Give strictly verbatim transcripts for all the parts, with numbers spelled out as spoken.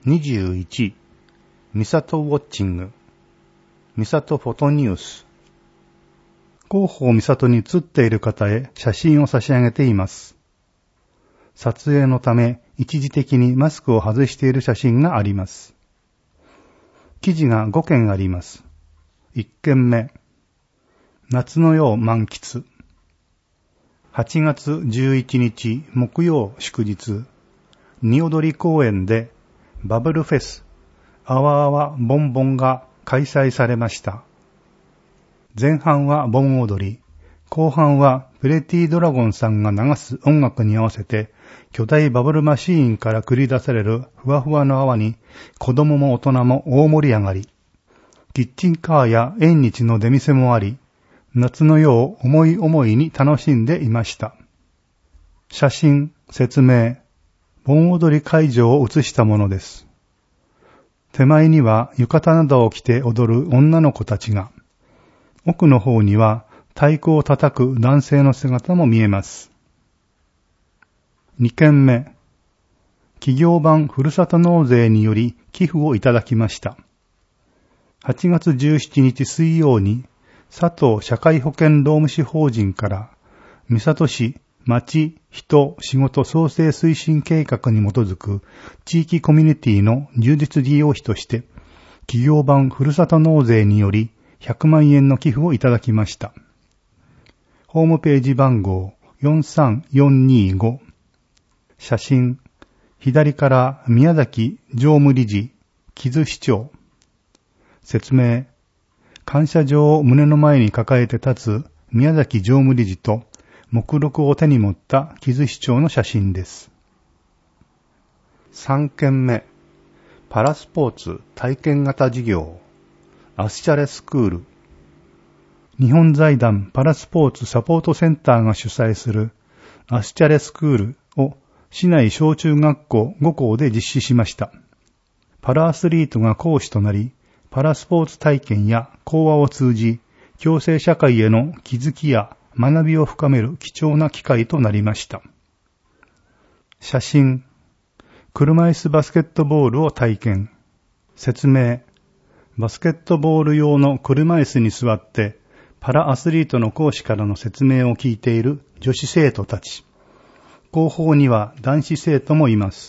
にじゅういち、ミサトウォッチング、ミサトフォトニュース。広報ミサトに写っている方へ写真を差し上げています。撮影のため一時的にマスクを外している写真があります。記事がごけんあります。いっけんめ、夏の夜満喫。はちがつじゅういちにち木曜祝日、におどり公園でバブルフェス、あわあわボンボンが開催されました。前半は盆踊り、後半はプレティドラゴンさんが流す音楽に合わせて巨大バブルマシーンから繰り出されるふわふわの泡に子供も大人も大盛り上がり、キッチンカーや縁日の出店もあり、夏の夜を思い思いに楽しんでいました。写真、説明、盆踊り会場を写したものです。手前には浴衣などを着て踊る女の子たちが、奥の方には太鼓を叩く男性の姿も見えます。にけんめ、企業版ふるさと納税により寄付をいただきました。はちがつじゅうしちにち水曜に、佐藤社会保険労務士法人から、三郷市町、人、仕事創生推進計画に基づく地域コミュニティの充実利用費として、企業版ふるさと納税によりひゃくまんえんの寄付をいただきました。ホームページ番号よんさんよんにご。写真、左から宮崎常務理事、木津市長。説明、感謝状を胸の前に抱えて立つ宮崎常務理事と目録を手に持った木津市長の写真です。さんけんめ、パラスポーツ体験型事業、アスチャレスクール。日本財団パラスポーツサポートセンターが主催するアスチャレスクールを市内小中学校ごこうで実施しました。パラアスリートが講師となり、パラスポーツ体験や講話を通じ、共生社会への気づきや学びを深める貴重な機会となりました。写真、車椅子バスケットボールを体験。説明、バスケットボール用の車椅子に座ってパラアスリートの講師からの説明を聞いている女子生徒たち。後方には男子生徒もいます。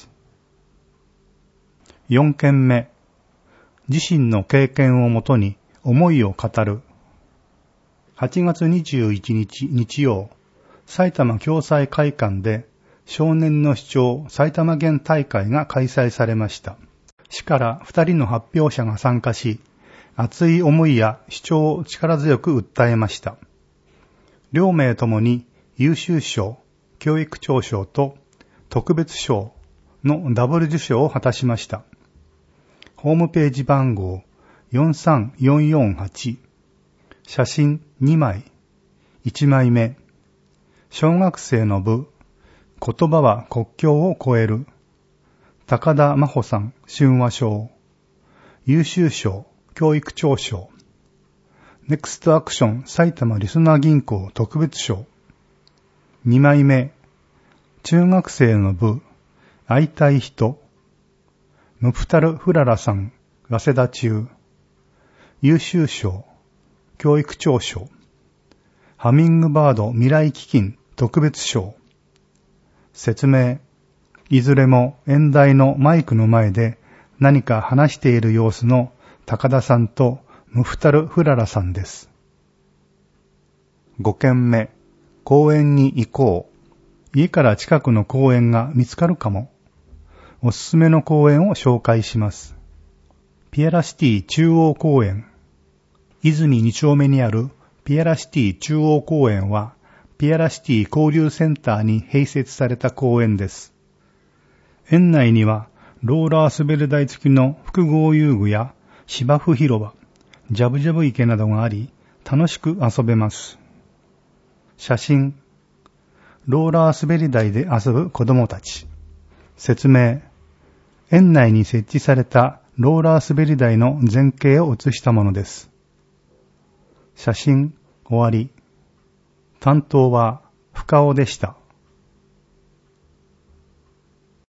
よんけんめ、自身の経験をもとに思いを語る。はちがつにじゅういちにち日曜、埼玉共済会館で少年の主張埼玉県大会が開催されました。市からふたりの発表者が参加し、熱い思いや主張を力強く訴えました。両名ともに優秀賞、教育長賞と特別賞のダブル受賞を果たしました。ホームページ番号よんさんよんよんはち。写真にまい。いちまいめ。小学生の部。言葉は国境を越える。高田真帆さん春和賞。優秀賞教育長賞。ネクストアクション埼玉リスナー銀行特別賞。にまいめ。中学生の部。会いたい人。ムフタル・フララさん、早稲田中。優秀賞、教育長賞。ハミングバード未来基金特別賞。説明。いずれも演題のマイクの前で何か話している様子の高田さんとムフタル・フララさんです。ごけんめ、公園に行こう。家から近くの公園が見つかるかも。おすすめの公園を紹介します。ピエラシティ中央公園。泉に丁目にあるピエラシティ中央公園は、ピエラシティ交流センターに併設された公園です。園内には、ローラー滑り台付きの複合遊具や芝生広場、ジャブジャブ池などがあり、楽しく遊べます。写真。ローラー滑り台で遊ぶ子供たち。説明。園内に設置されたローラー滑り台の前景を写したものです。写真終わり。担当は深尾でした。